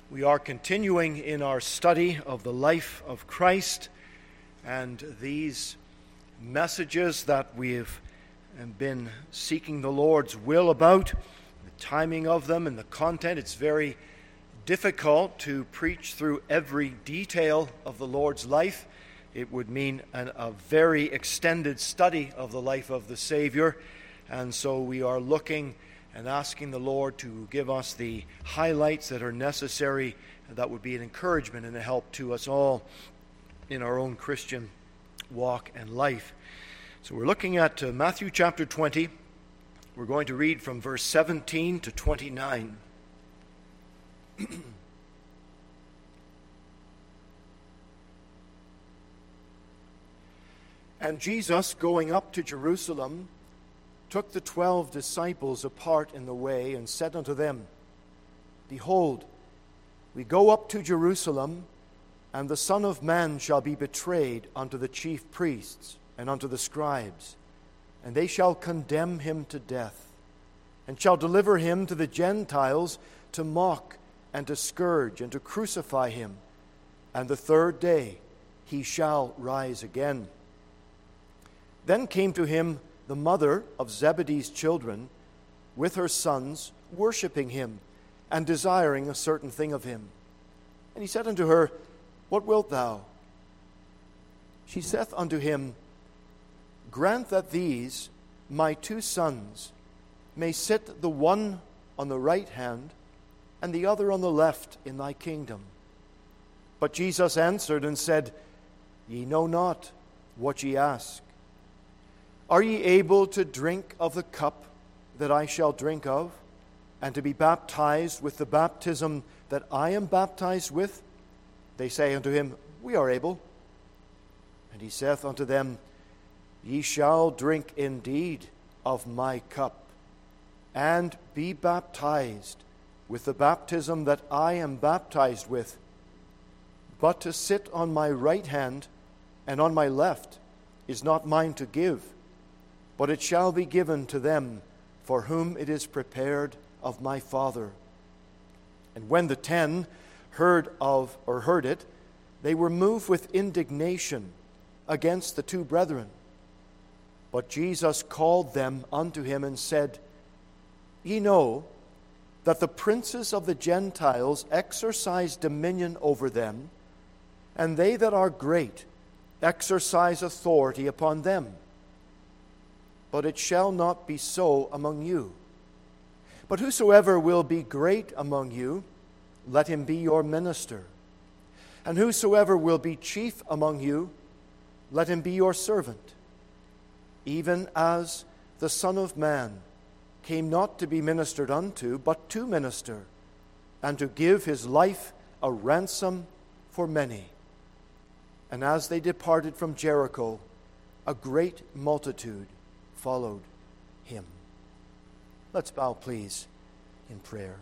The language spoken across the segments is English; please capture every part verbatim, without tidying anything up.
We are continuing in our study of the life of Christ, and these messages that we've been seeking the Lord's will about, the timing of them and the content. It's very difficult to preach through every detail of the Lord's life. It would mean an, a very extended study of the life of the Savior, and so we are looking and asking the Lord to give us the highlights that are necessary, that would be an encouragement and a help to us all in our own Christian walk and life. So we're looking at uh, Matthew chapter twenty. We're going to read from verse seventeen to twenty-nine. And Jesus, going up to Jerusalem, took the twelve disciples apart in the way, and said unto them, Behold, we go up to Jerusalem, and the Son of Man shall be betrayed unto the chief priests and unto the scribes, and they shall condemn him to death, and shall deliver him to the Gentiles to mock and to scourge and to crucify him, and the third day he shall rise again. Then came to him the mother of Zebedee's children, with her sons, worshipping him, and desiring a certain thing of him. And he said unto her, What wilt thou? She saith unto him, Grant that these, my two sons, may sit the one on the right hand, and the other on the left in thy kingdom. But Jesus answered and said, Ye know not what ye ask. Are ye able to drink of the cup that I shall drink of, and to be baptized with the baptism that I am baptized with? They say unto him, We are able. And he saith unto them, Ye shall drink indeed of my cup, and be baptized with the baptism that I am baptized with. But to sit on my right hand and on my left is not mine to give, but it shall be given to them for whom it is prepared of my Father. And when the ten heard of or heard it, they were moved with indignation against the two brethren. But Jesus called them unto him and said, Ye know that the princes of the Gentiles exercise dominion over them, and they that are great exercise authority upon them. But it shall not be so among you. But whosoever will be great among you, let him be your minister. And whosoever will be chief among you, let him be your servant. Even as the Son of Man came not to be ministered unto, but to minister, and to give his life a ransom for many. And as they departed from Jericho, a great multitude followed him. Let's bow, please, in prayer.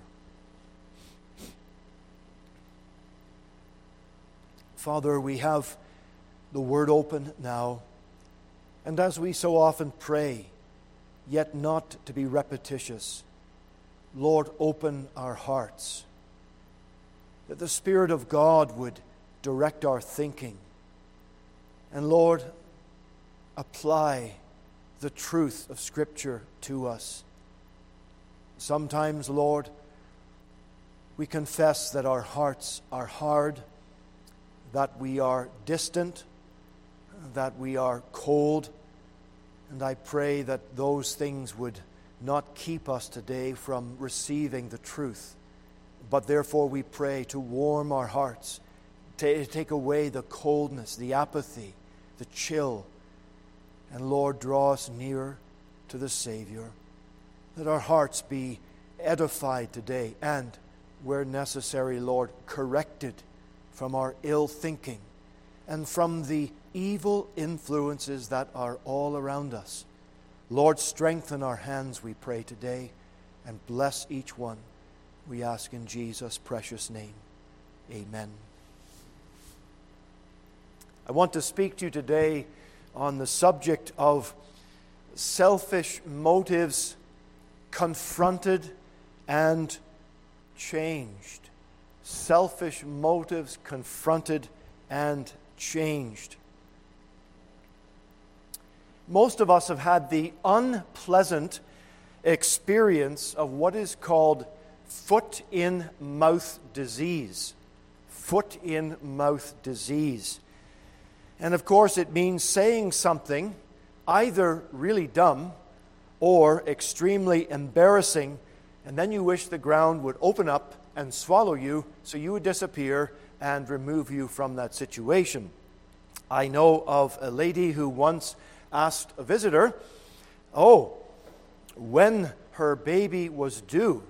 Father, we have the Word open now, and as we so often pray, yet not to be repetitious, Lord, open our hearts, that the Spirit of God would direct our thinking, and Lord, apply the truth of Scripture to us. Sometimes, Lord, we confess that our hearts are hard, that we are distant, that we are cold, and I pray that those things would not keep us today from receiving the truth, but therefore we pray to warm our hearts, to take away the coldness, the apathy, the chill, and Lord, draw us nearer to the Savior. Let our hearts be edified today and, where necessary, Lord, corrected from our ill thinking and from the evil influences that are all around us. Lord, strengthen our hands, we pray today, and bless each one. We ask in Jesus' precious name. Amen. I want to speak to you today on the subject of selfish motives confronted and changed. selfish motives confronted and changed. Most of us have had the unpleasant experience of what is called foot-in-mouth disease. Foot-in-mouth disease. And of course, it means saying something either really dumb or extremely embarrassing, and then you wish the ground would open up and swallow you so you would disappear and remove you from that situation. I know of a lady who once asked a visitor, oh, when her baby was due.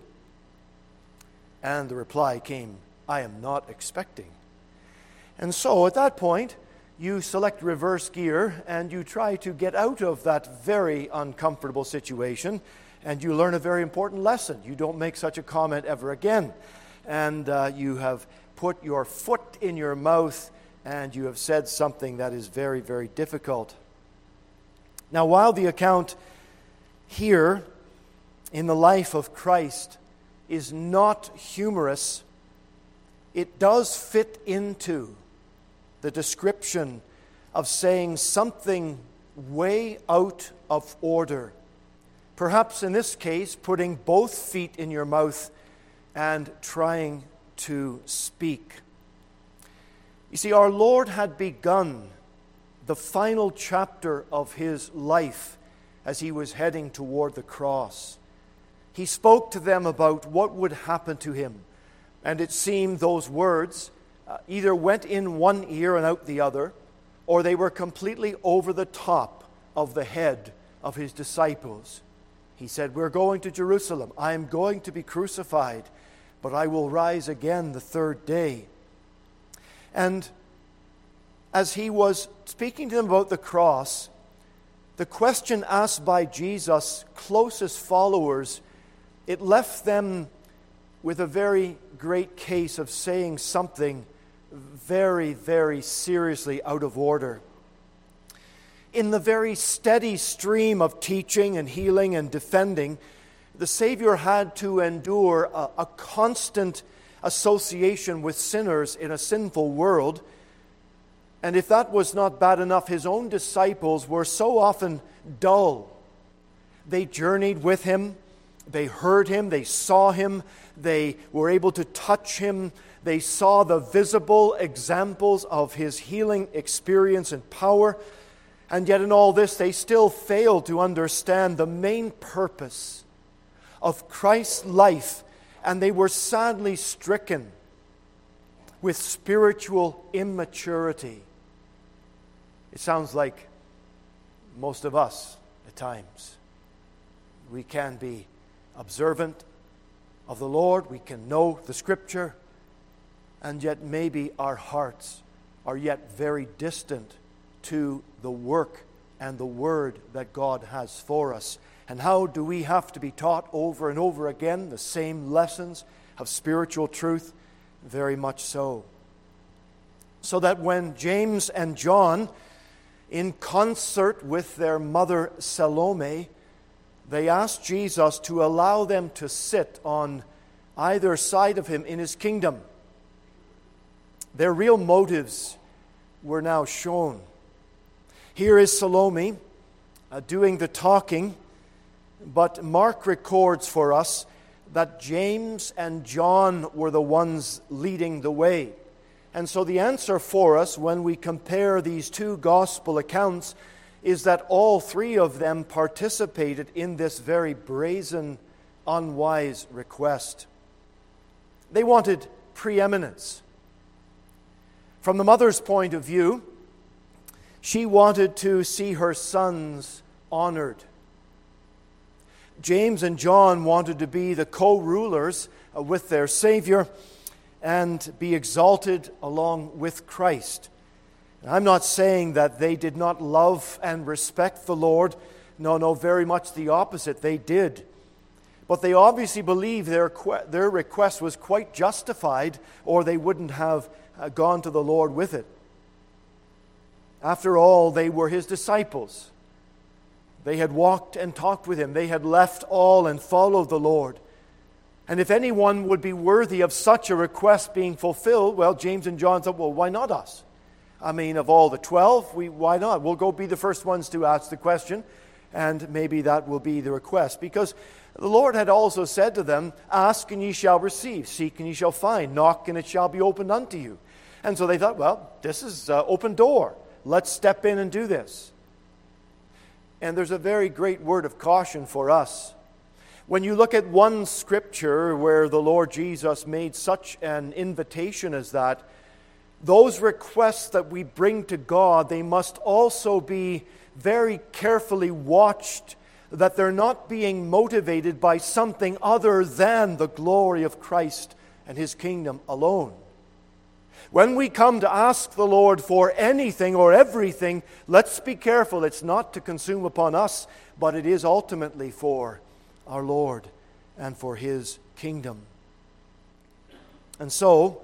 And the reply came, I am not expecting. And so at that point, you select reverse gear and you try to get out of that very uncomfortable situation, and you learn a very important lesson. You don't make such a comment ever again. And uh, you have put your foot in your mouth and you have said something that is very, very difficult. Now, while the account here in the life of Christ is not humorous, it does fit into the description of saying something way out of order. Perhaps in this case, putting both feet in your mouth and trying to speak. You see, our Lord had begun the final chapter of his life as he was heading toward the cross. He spoke to them about what would happen to him, and it seemed those words uh, either went in one ear and out the other, or they were completely over the top of the head of his disciples. He said, we're going to Jerusalem. I am going to be crucified, but I will rise again the third day. And as he was speaking to them about the cross, the question asked by Jesus' closest followers, it left them with a very great case of saying something very, very seriously out of order. In the very steady stream of teaching and healing and defending, the Savior had to endure a, a constant association with sinners in a sinful world. And if that was not bad enough, his own disciples were so often dull. They journeyed with him, they heard him, they saw him, they were able to touch him, they saw the visible examples of his healing experience and power. And yet in all this, they still failed to understand the main purpose of Christ's life, and they were sadly stricken with spiritual immaturity. It sounds like most of us at times. We can be observant of the Lord, we can know the Scripture, and yet maybe our hearts are yet very distant to the work and the word that God has for us. And how do we have to be taught over and over again the same lessons of spiritual truth? Very much so. So that when James and John, in concert with their mother Salome, they asked Jesus to allow them to sit on either side of him in his kingdom, their real motives were now shown. Here is Salome uh, doing the talking, but Mark records for us that James and John were the ones leading the way. And so the answer for us when we compare these two gospel accounts is that all three of them participated in this very brazen, unwise request. They wanted preeminence. From the mother's point of view, she wanted to see her sons honored. James and John wanted to be the co-rulers with their Savior and be exalted along with Christ. And I'm not saying that they did not love and respect the Lord. No, no, very much the opposite. They did. But they obviously believed their, their request was quite justified, or they wouldn't have uh, gone to the Lord with it. After all, they were his disciples. They had walked and talked with him. They had left all and followed the Lord. And if anyone would be worthy of such a request being fulfilled, well, James and John said, well, why not us? I mean, of all the twelve, we, why not? We'll go be the first ones to ask the question, and maybe that will be the request. Because the Lord had also said to them, ask and ye shall receive, seek and ye shall find, knock and it shall be opened unto you. And so they thought, well, this is an open door. Let's step in and do this. And there's a very great word of caution for us. When you look at one scripture where the Lord Jesus made such an invitation as that, those requests that we bring to God, they must also be very carefully watched, that they're not being motivated by something other than the glory of Christ and His kingdom alone. When we come to ask the Lord for anything or everything, let's be careful. It's not to consume upon us, but it is ultimately for our Lord and for His kingdom. And so,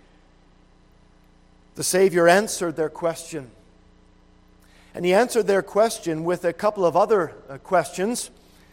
the Savior answered their question. And He answered their question with a couple of other uh, questions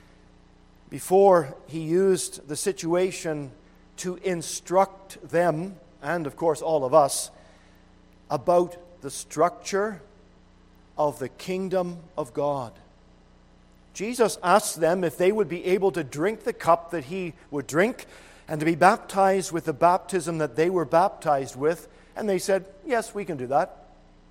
before He used the situation to instruct them, and of course all of us, about the structure of the kingdom of God. Jesus asked them if they would be able to drink the cup that He would drink and to be baptized with the baptism that they were baptized with. And they said, yes, we can do that.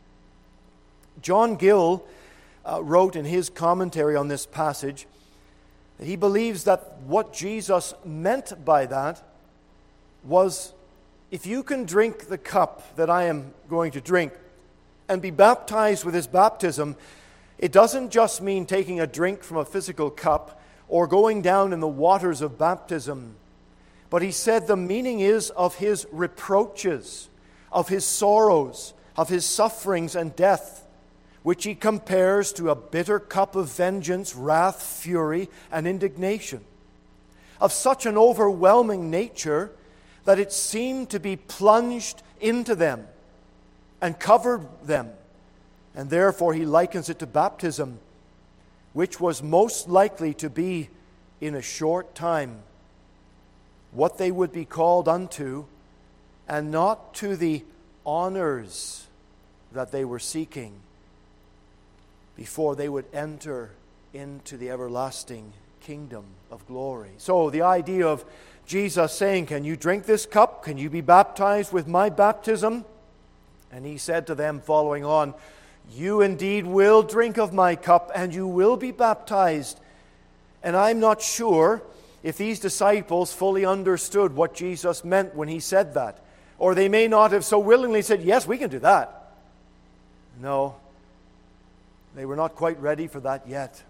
John Gill uh, wrote in his commentary on this passage that he believes that what Jesus meant by that was, if you can drink the cup that I am going to drink and be baptized with His baptism, it doesn't just mean taking a drink from a physical cup or going down in the waters of baptism. But he said the meaning is of His reproaches, of His sorrows, of His sufferings and death, which he compares to a bitter cup of vengeance, wrath, fury, and indignation, of such an overwhelming nature that it seemed to be plunged into them and covered them. And therefore he likens it to baptism, which was most likely to be in a short time what they would be called unto, and not to the honors that they were seeking before they would enter into the everlasting kingdom of glory. So the idea of Jesus saying, can you drink this cup? Can you be baptized with my baptism? And He said to them, following on, you indeed will drink of my cup, and you will be baptized. And I'm not sure if these disciples fully understood what Jesus meant when He said that. Or they may not have so willingly said, yes, we can do that. No, they were not quite ready for that yet.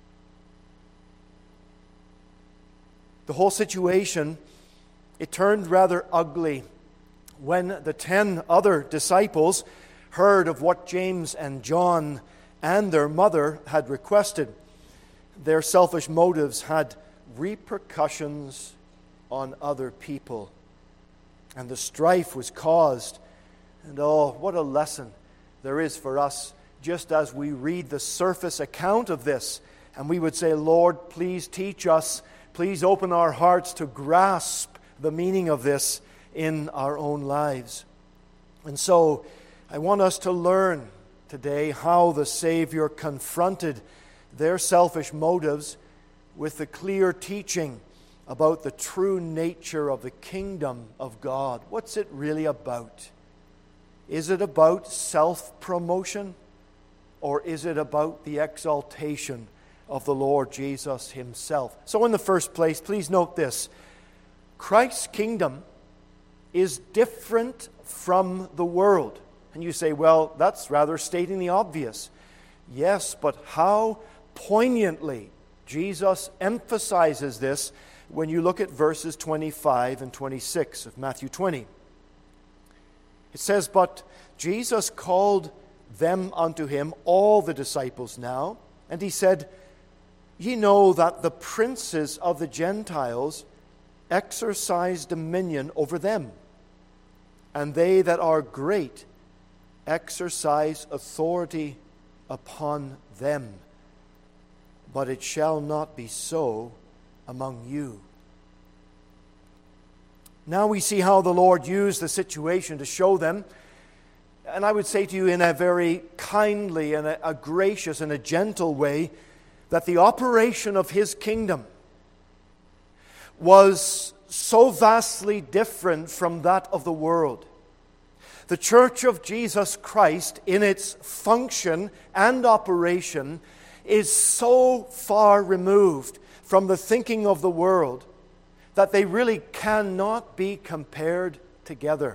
The whole situation, it turned rather ugly when the ten other disciples heard of what James and John and their mother had requested. Their selfish motives had repercussions on other people, and the strife was caused. And oh, what a lesson there is for us, just as we read the surface account of this, and we would say, Lord, please teach us, please open our hearts to grasp the meaning of this in our own lives. And so, I want us to learn today how the Savior confronted their selfish motives with the clear teaching about the true nature of the kingdom of God. What's it really about? Is it about self-promotion, or is it about the exaltation of the Lord Jesus Himself? So in the first place, please note this. Christ's kingdom is different from the world. And you say, well, that's rather stating the obvious. Yes, but how poignantly Jesus emphasizes this when you look at verses twenty-five and twenty-six of Matthew twenty. It says, but Jesus called them unto Him, all the disciples now, and He said, ye know that the princes of the Gentiles exercise dominion over them, and they that are great exercise authority upon them. But it shall not be so among you. Now we see how the Lord used the situation to show them, and I would say to you in a very kindly and a, a gracious and a gentle way, that the operation of His kingdom was so vastly different from that of the world. The Church of Jesus Christ, in its function and operation, is so far removed from the thinking of the world that they really cannot be compared together.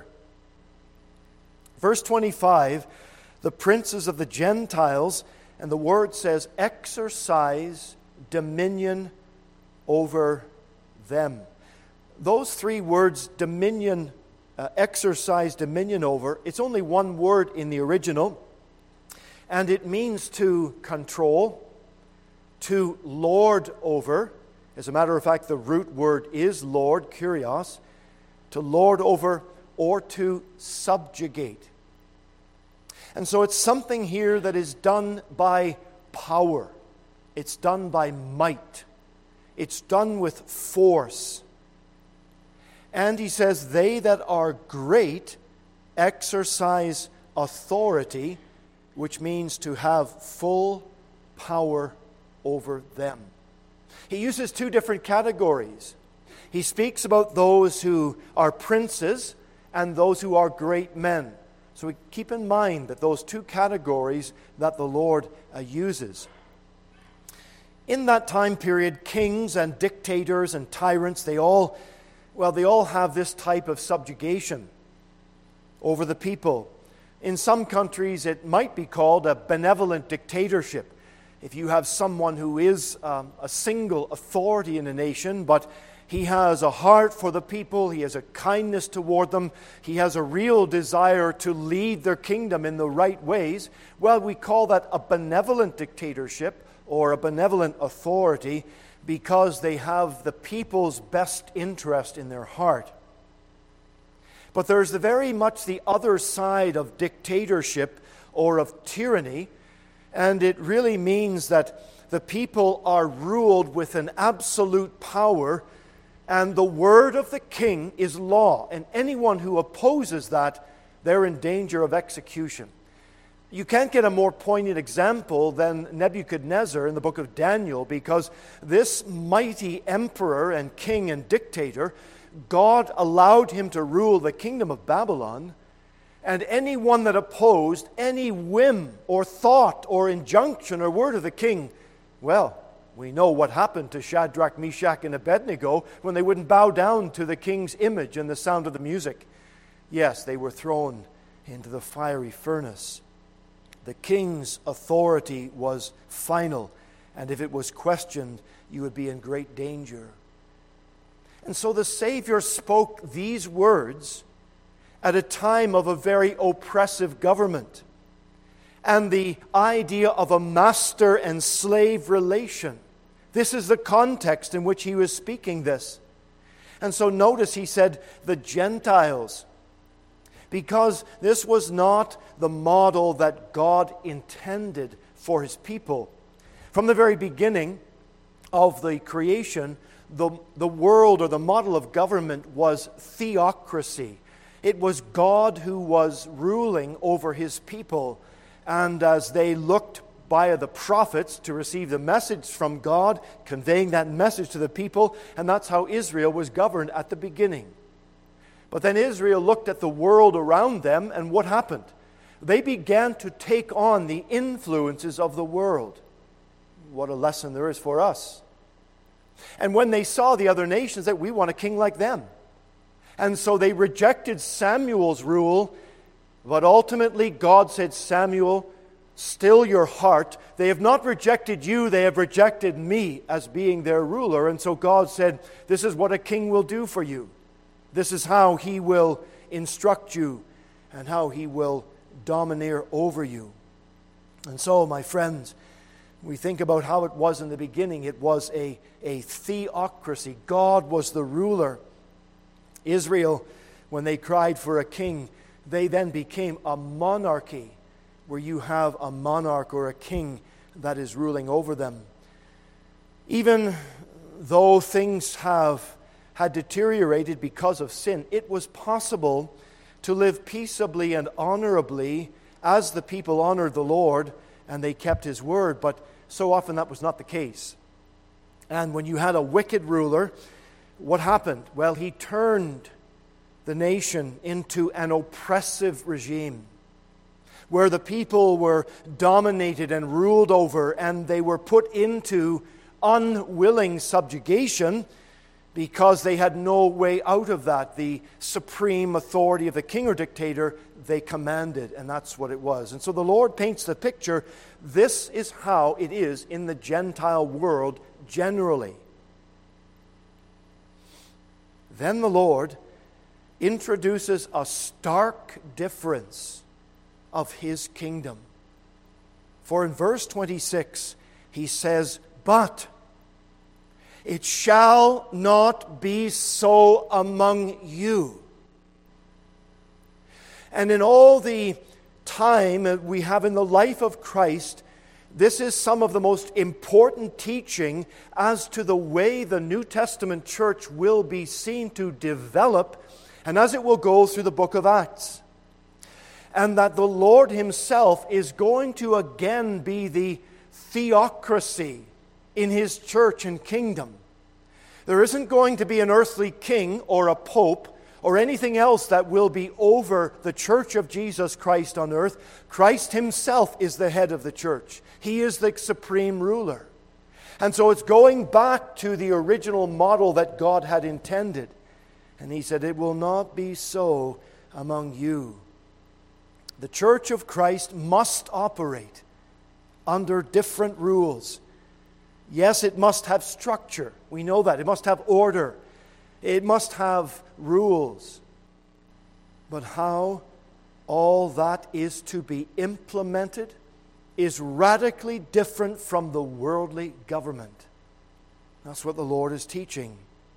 Verse twenty-five, the princes of the Gentiles, and the word says, exercise dominion over them. Those three words, dominion, uh, exercise dominion over, it's only one word in the original, and it means to control, to lord over. As a matter of fact, the root word is lord, kurios, to lord over or to subjugate. And so it's something here that is done by power. It's done by might. It's done with force. And he says, they that are great exercise authority, which means to have full power over them. He uses two different categories. He speaks about those who are princes and those who are great men. So we keep in mind that those two categories that the Lord uh, uses. In that time period, kings and dictators and tyrants, they all, well, they all have this type of subjugation over the people. In some countries, it might be called a benevolent dictatorship. If you have someone who is um, a single authority in a nation, but he has a heart for the people, he has a kindness toward them, he has a real desire to lead their kingdom in the right ways, well, we call that a benevolent dictatorship or a benevolent authority because they have the people's best interest in their heart. But there's the very much the other side of dictatorship or of tyranny, and it really means that the people are ruled with an absolute power, and the word of the king is law. And anyone who opposes that, they're in danger of execution. You can't get a more poignant example than Nebuchadnezzar in the book of Daniel, because this mighty emperor and king and dictator, God allowed him to rule the kingdom of Babylon, and anyone that opposed any whim or thought or injunction or word of the king, well, we know what happened to Shadrach, Meshach, and Abednego when they wouldn't bow down to the king's image and the sound of the music. Yes, they were thrown into the fiery furnace. The king's authority was final, and if it was questioned, you would be in great danger. And so the Savior spoke these words at a time of a very oppressive government, and the idea of a master and slave relation. This is the context in which he was speaking this. And so notice he said, the Gentiles, because this was not the model that God intended for his people. From the very beginning of the creation, the, the world or the model of government was theocracy. It was God who was ruling over his people. And as they looked by the prophets to receive the message from God, conveying that message to the people, and that's how Israel was governed at the beginning. But then Israel looked at the world around them, and what happened? They began to take on the influences of the world. What a lesson there is for us. And when they saw the other nations, that we want a king like them. And so they rejected Samuel's rule, but ultimately God said, Samuel, still your heart. They have not rejected you, they have rejected me as being their ruler. And so God said, this is what a king will do for you. This is how he will instruct you and how he will domineer over you. And so, my friends, we think about how it was in the beginning. It was a, a theocracy. God was the ruler. Israel, when they cried for a king, they then became a monarchy, where you have a monarch or a king that is ruling over them. Even though things have had deteriorated because of sin, it was possible to live peaceably and honorably as the people honored the Lord and they kept His word. But so often that was not the case. And when you had a wicked ruler, what happened? Well, he turned the nation into an oppressive regime where the people were dominated and ruled over, and they were put into unwilling subjugation because they had no way out of that. The supreme authority of the king or dictator, they commanded, and that's what it was. And so the Lord paints the picture. This is how it is in the Gentile world generally. Then the Lord introduces a stark difference of His kingdom. For in verse twenty-six, He says, "But it shall not be so among you." And in all the time we have in the life of Christ, this is some of the most important teaching as to the way the New Testament church will be seen to develop, and as it will go through the book of Acts. And that the Lord Himself is going to again be the theocracy in His church and kingdom. There isn't going to be an earthly king or a pope or anything else that will be over the church of Jesus Christ on earth. Christ Himself is the head of the church. He is the supreme ruler. And so it's going back to the original model that God had intended. And He said, "It will not be so among you." The church of Christ must operate under different rules. Yes, it must have structure. We know that. It must have order. It must have rules. But how all that is to be implemented is radically different from the worldly government. That's what the Lord is teaching.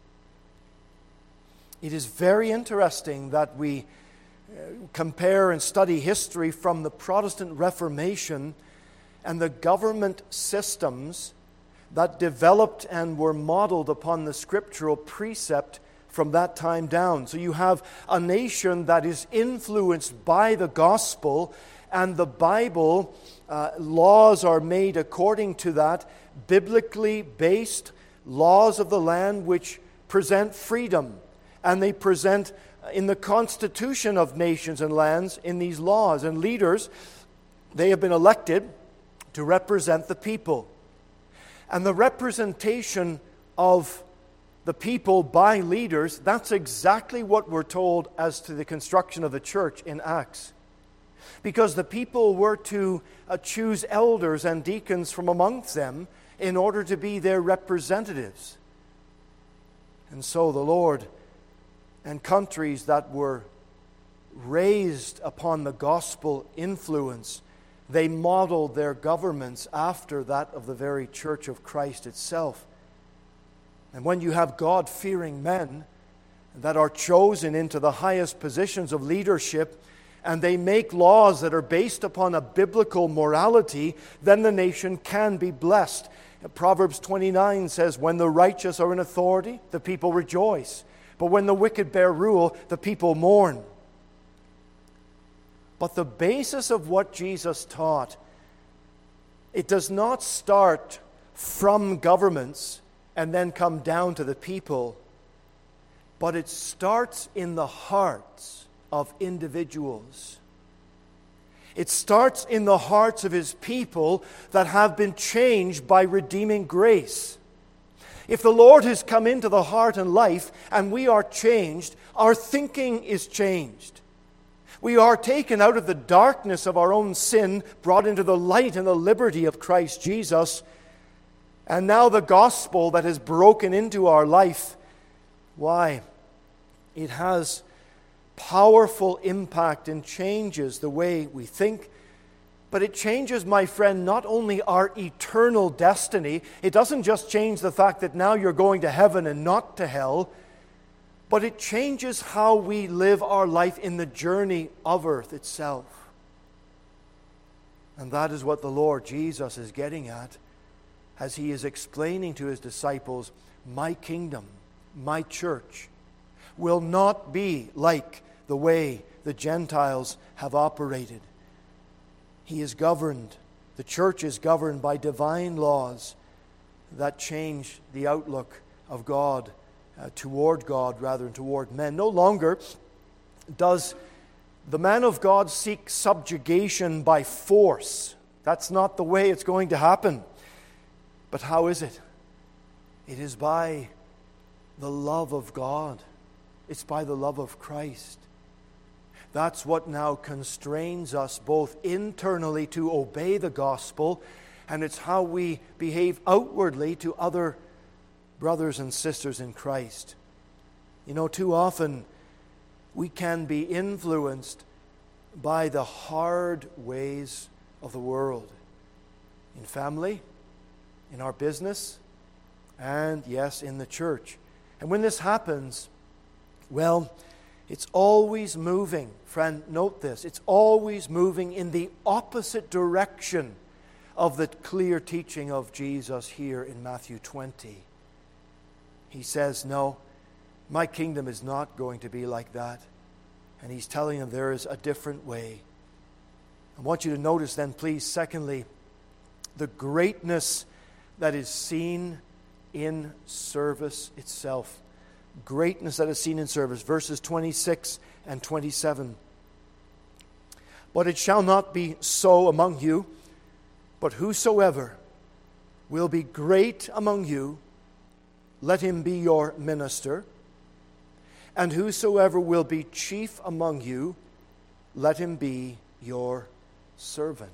It is very interesting that we compare and study history from the Protestant Reformation and the government systems that developed and were modeled upon the scriptural precept from that time down. So you have a nation that is influenced by the gospel, and the Bible uh, laws are made according to that, biblically based laws of the land which present freedom, and they present in the constitution of nations and lands in these laws. And leaders, they have been elected to represent the people. And the representation of the people by leaders, that's exactly what we're told as to the construction of the church in Acts. Because the people were to uh, choose elders and deacons from amongst them in order to be their representatives. And so the Lord and countries that were raised upon the gospel influence, they modeled their governments after that of the very church of Christ itself. And when you have God-fearing men that are chosen into the highest positions of leadership, and they make laws that are based upon a biblical morality, then the nation can be blessed. Proverbs twenty-nine says, "When the righteous are in authority, the people rejoice. But when the wicked bear rule, the people mourn." But the basis of what Jesus taught, it does not start from governments and then come down to the people, but it starts in the hearts of individuals. It starts in the hearts of His people that have been changed by redeeming grace. If the Lord has come into the heart and life and we are changed, our thinking is changed. We are taken out of the darkness of our own sin, brought into the light and the liberty of Christ Jesus. And now the gospel that has broken into our life, why? It has powerful impact and changes the way we think. But it changes, my friend, not only our eternal destiny. It doesn't just change the fact that now you're going to heaven and not to hell, but it changes how we live our life in the journey of earth itself. And that is what the Lord Jesus is getting at as He is explaining to His disciples, my kingdom my church, will not be like the way the Gentiles have operated. He is governed, the church is governed by divine laws that change the outlook of God, uh, toward God rather than toward men. No longer does the man of God seek subjugation by force. That's not the way it's going to happen. But how is it? It is by the love of God. It's by the love of Christ. That's what now constrains us both internally to obey the gospel, and it's how we behave outwardly to other brothers and sisters in Christ. You know, too often we can be influenced by the hard ways of the world. In family, in our business, and yes, in the church. And when this happens, well, it's always moving. Friend, note this. It's always moving in the opposite direction of the clear teaching of Jesus here in Matthew twenty. He says, no, my kingdom is not going to be like that. And he's telling them there is a different way. I want you to notice then, please, secondly, the greatness that is seen in service itself. Greatness that is seen in service. Verses twenty-six and twenty-seven. But it shall not be so among you, but whosoever will be great among you, let him be your minister. And whosoever will be chief among you, let him be your servant.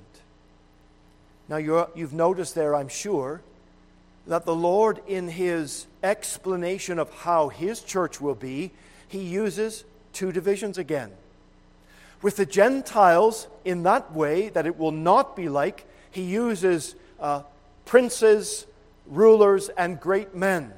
Now you're, you've noticed there, I'm sure, that the Lord, in his explanation of how his church will be, he uses two divisions again. With the Gentiles, in that way, that it will not be like, he uses uh, princes, rulers, and great men.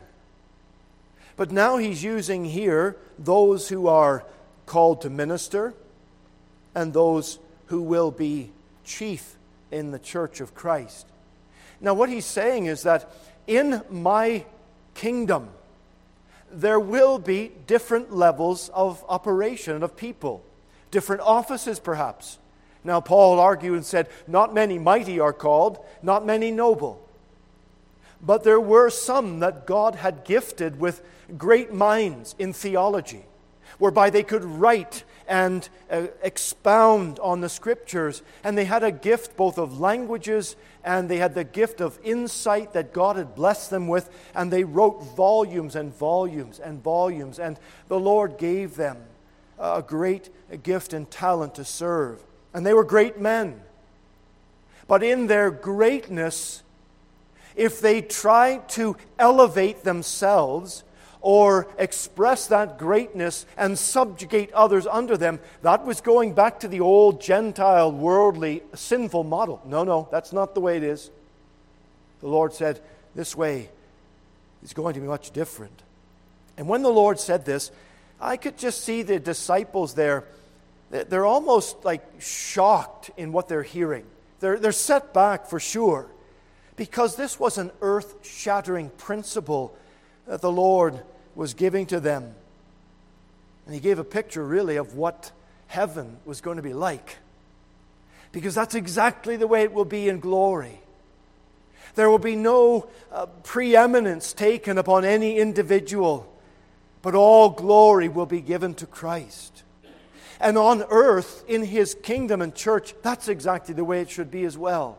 But now he's using here those who are called to minister and those who will be chief in the church of Christ. Now what he's saying is that in my kingdom, there will be different levels of operation of people, different offices perhaps. Now Paul argued and said, not many mighty are called, not many noble. But there were some that God had gifted with great minds in theology, whereby they could write and uh, expound on the Scriptures. And they had a gift both of languages, and they had the gift of insight that God had blessed them with. And they wrote volumes and volumes and volumes. And the Lord gave them a great gift and talent to serve. And they were great men. But in their greatness, if they tried to elevate themselves or express that greatness and subjugate others under them, that was going back to the old Gentile, worldly, sinful model. No, no, that's not the way it is. The Lord said, this way is going to be much different. And when the Lord said this, I could just see the disciples there. They're almost like shocked in what they're hearing. They're, they're set back for sure, because this was an earth-shattering principle that the Lord was giving to them. And he gave a picture really of what heaven was going to be like. Because that's exactly the way it will be in glory. There will be no uh, preeminence taken upon any individual, but all glory will be given to Christ. And on earth, in his kingdom and church, that's exactly the way it should be as well.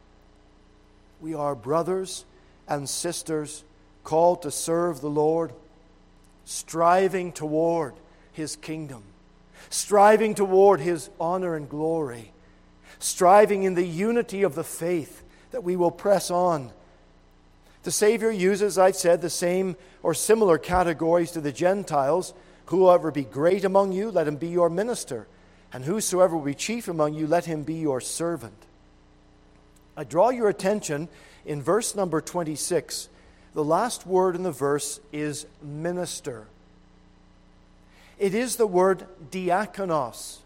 We are brothers and sisters called to serve the Lord, striving toward his kingdom, striving toward his honor and glory, striving in the unity of the faith that we will press on. The Savior uses, I've said, the same or similar categories to the Gentiles. Whoever be great among you, let him be your minister. And whosoever will be chief among you, let him be your servant. I draw your attention in verse number twenty-six. The last word in the verse is minister. It is the word diakonos.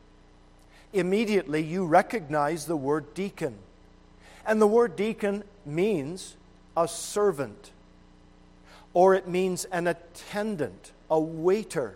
Immediately you recognize the word deacon. And the word deacon means a servant. or it means an attendant, a waiter.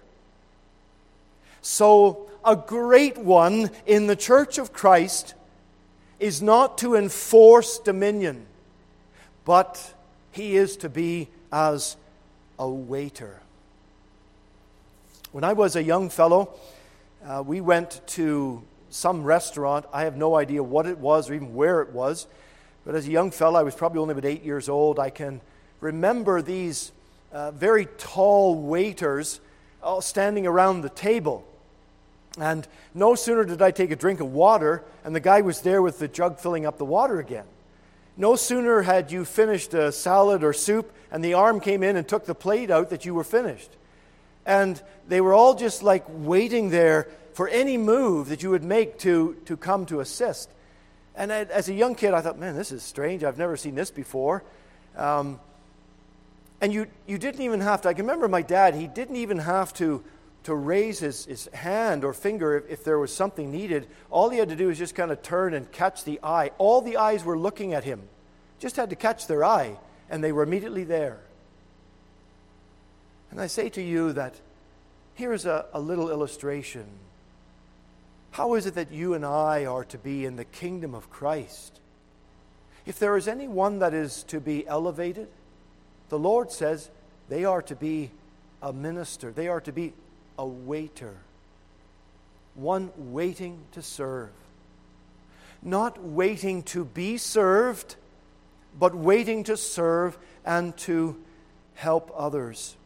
So, a great one in the Church of Christ is not to enforce dominion, but he is to be as a waiter. When I was a young fellow, uh, we went to some restaurant. I have no idea what it was or even where it was. But as a young fellow, I was probably only about eight years old. I can remember these uh, very tall waiters all standing around the table. And no sooner did I take a drink of water, and the guy was there with the jug filling up the water again. No sooner had you finished a salad or soup, and the arm came in and took the plate out that you were finished. And they were all just like waiting there for any move that you would make to, to come to assist. And I, as a young kid, I thought, man, this is strange. I've never seen this before. Um, and you you didn't even have to, I can remember my dad, he didn't even have to to raise his, his hand or finger if, if there was something needed. All he had to do was just kind of turn and catch the eye. All the eyes were looking at him. Just had to catch their eye, and they were immediately there. And I say to you that here's a, a little illustration. How is it that you and I are to be in the kingdom of Christ? If there is anyone that is to be elevated, the Lord says they are to be a minister. They are to be a waiter. One waiting to serve. Not waiting to be served, but waiting to serve and to help others.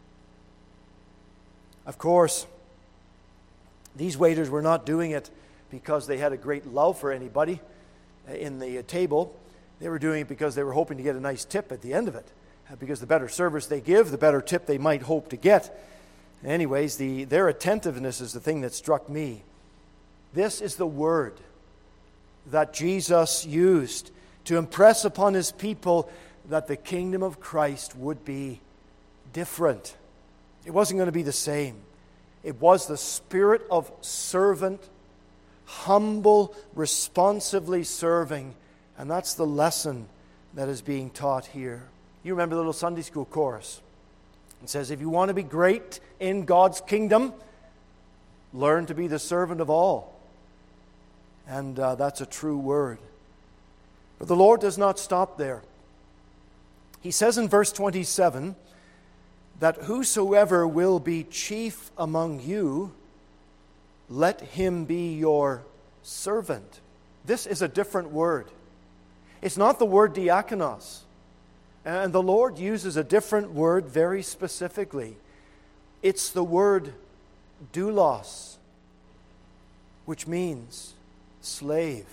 Of course, these waiters were not doing it because they had a great love for anybody in the table. They were doing it because they were hoping to get a nice tip at the end of it. Because the better service they give, the better tip they might hope to get. Anyways, the, their attentiveness is the thing that struck me. This is the word that Jesus used to impress upon his people that the kingdom of Christ would be different. It wasn't going to be the same. It was the spirit of servant, humble, responsively serving. And that's the lesson that is being taught here. You remember the little Sunday school chorus. It says, if you want to be great in God's kingdom, learn to be the servant of all. And uh, that's a true word. But the Lord does not stop there. He says in verse twenty-seven, that whosoever will be chief among you, let him be your servant. This is a different word. It's not the word diakonos. And the Lord uses a different word very specifically. It's the word doulos, which means slave.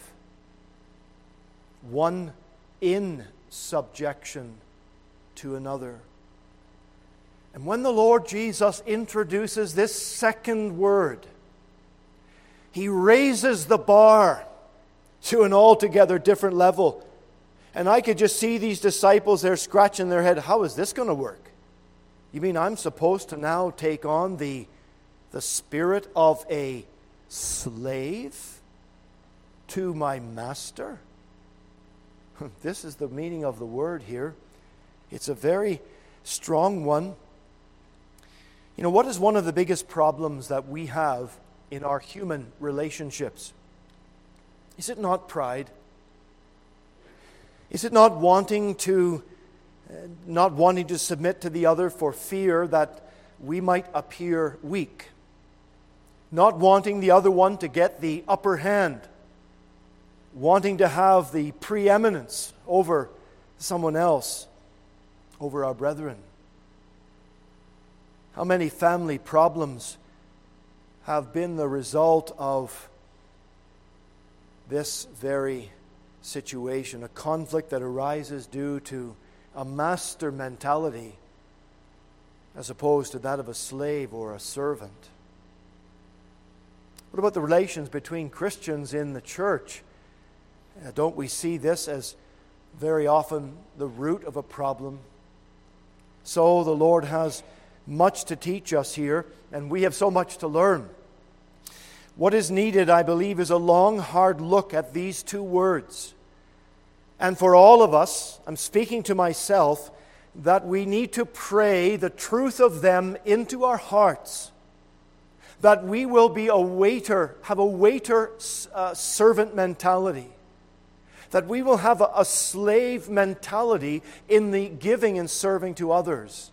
One in subjection to another. And when the Lord Jesus introduces this second word, he raises the bar to an altogether different level. And I could just see these disciples there scratching their head. How is this going to work? You mean I'm supposed to now take on the, the spirit of a slave to my master? This is the meaning of the word here. It's a very strong one. You know, what is one of the biggest problems that we have in our human relationships? Is it not pride? Is it not wanting to, uh, not wanting to submit to the other for fear that we might appear weak? Not wanting the other one to get the upper hand? Wanting to have the preeminence over someone else, over our brethren? How many family problems have been the result of this very situation, a conflict that arises due to a master mentality as opposed to that of a slave or a servant? What about the relations between Christians in the church? Uh, don't we see this as very often the root of a problem? So the Lord has much to teach us here, and we have so much to learn. What is needed, I believe, is a long, hard look at these two words. And for all of us, I'm speaking to myself, that we need to pray the truth of them into our hearts, that we will be a waiter, have a waiter uh, servant mentality, that we will have a, a slave mentality in the giving and serving to others.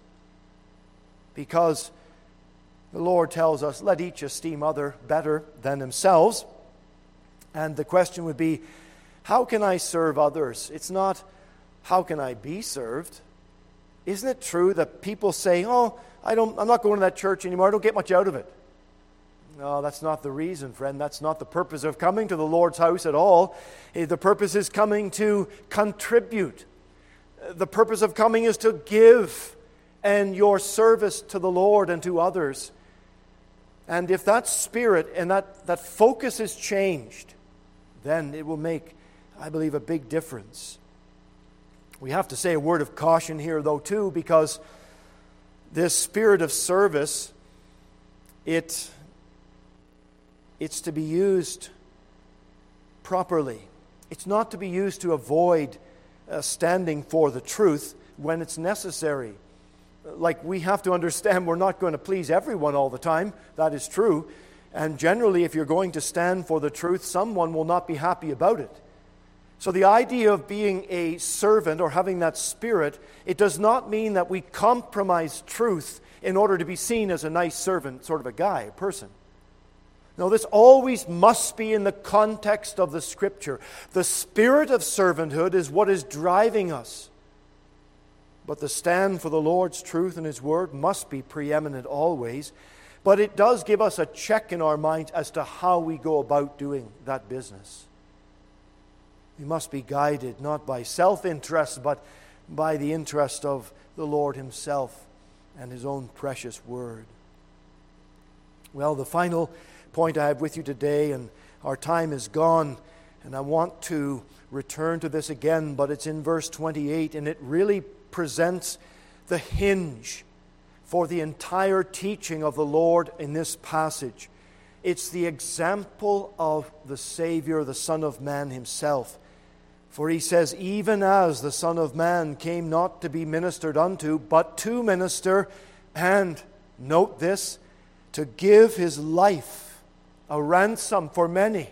Because the Lord tells us, let each esteem other better than themselves. And the question would be, how can I serve others? It's not, how can I be served? Isn't it true that people say, oh, I don't, I'm not going to that church anymore, I don't get much out of it? No, that's not the reason, friend. That's not the purpose of coming to the Lord's house at all. The purpose is coming to contribute. The purpose of coming is to give and your service to the Lord and to others. And if that spirit and that, that focus is changed, then it will make, I believe, a big difference. We have to say a word of caution here, though, too, because this spirit of service, it, it's to be used properly. It's not to be used to avoid uh, standing for the truth when it's necessary. Like, we have to understand we're not going to please everyone all the time. That is true. And generally, if you're going to stand for the truth, someone will not be happy about it. So the idea of being a servant or having that spirit, it does not mean that we compromise truth in order to be seen as a nice servant, sort of a guy, a person. No, this always must be in the context of the Scripture. The spirit of servanthood is what is driving us. But the stand for the Lord's truth and His Word must be preeminent always. But it does give us a check in our minds as to how we go about doing that business. We must be guided not by self-interest, but by the interest of the Lord Himself and His own precious Word. Well, the final point I have with you today, and our time is gone, and I want to return to this again, but it's in verse twenty-eight, and it really presents the hinge for the entire teaching of the Lord in this passage. It's the example of the Savior, the Son of Man Himself. For He says, even as the Son of Man came not to be ministered unto, but to minister, and, note this, to give His life a ransom for many.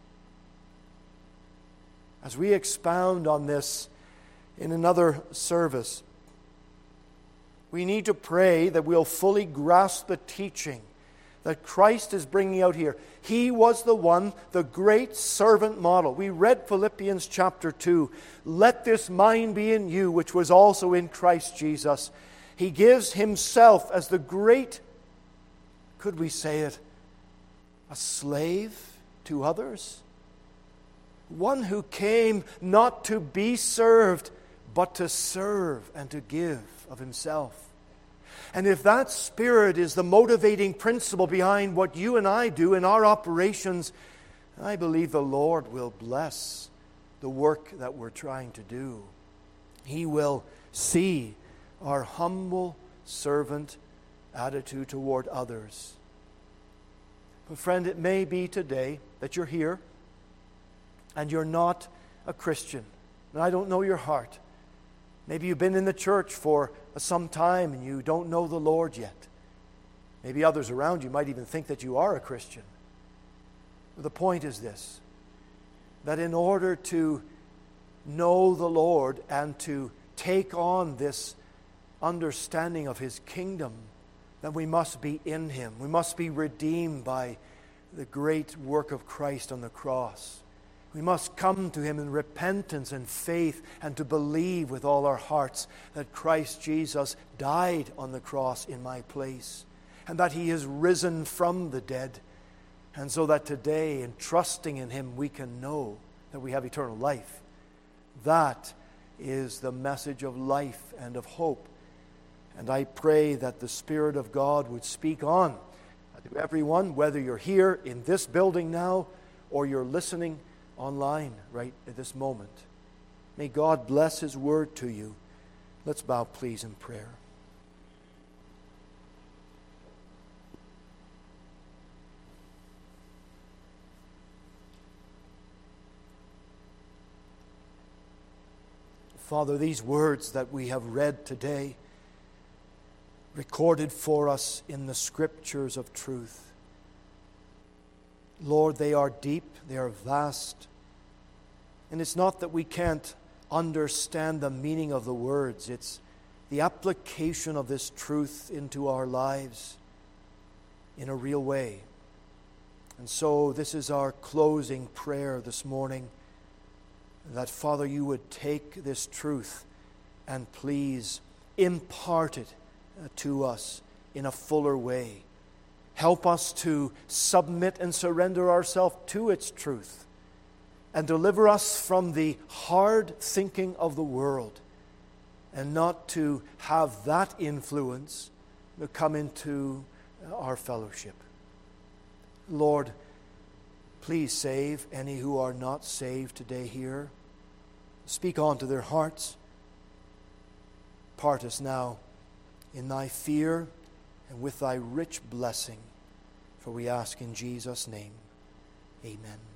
As we expound on this in another service, we need to pray that we'll fully grasp the teaching that Christ is bringing out here. He was the one, the great servant model. We read Philippians chapter two. Let this mind be in you, which was also in Christ Jesus. He gives Himself as the great, could we say it, a slave to others? One who came not to be served, but to serve and to give of Himself. And if that spirit is the motivating principle behind what you and I do in our operations, I believe the Lord will bless the work that we're trying to do. He will see our humble servant attitude toward others. But friend, it may be today that you're here and you're not a Christian. And I don't know your heart. Maybe you've been in the church for some time and you don't know the Lord yet. Maybe others around you might even think that you are a Christian. But the point is this, that in order to know the Lord and to take on this understanding of His kingdom, that we must be in Him. We must be redeemed by the great work of Christ on the cross. We must come to Him in repentance and faith and to believe with all our hearts that Christ Jesus died on the cross in my place and that He is risen from the dead. And so that today, in trusting in Him, we can know that we have eternal life. That is the message of life and of hope. And I pray that the Spirit of God would speak on to everyone, whether you're here in this building now or you're listening online right at this moment. May God bless His word to you. Let's bow, please, in prayer. Father, these words that we have read today, recorded for us in the Scriptures of truth, Lord, they are deep, they are vast, and it's not that we can't understand the meaning of the words, it's the application of this truth into our lives in a real way. And so this is our closing prayer this morning, that, Father, you would take this truth and please impart it to us in a fuller way. Help us to submit and surrender ourselves to its truth, and deliver us from the hard thinking of the world, and not to have that influence come into our fellowship. Lord, please save any who are not saved today here. Speak on to their hearts. Part us now in thy fear and with thy rich blessing. For we ask in Jesus' name, amen.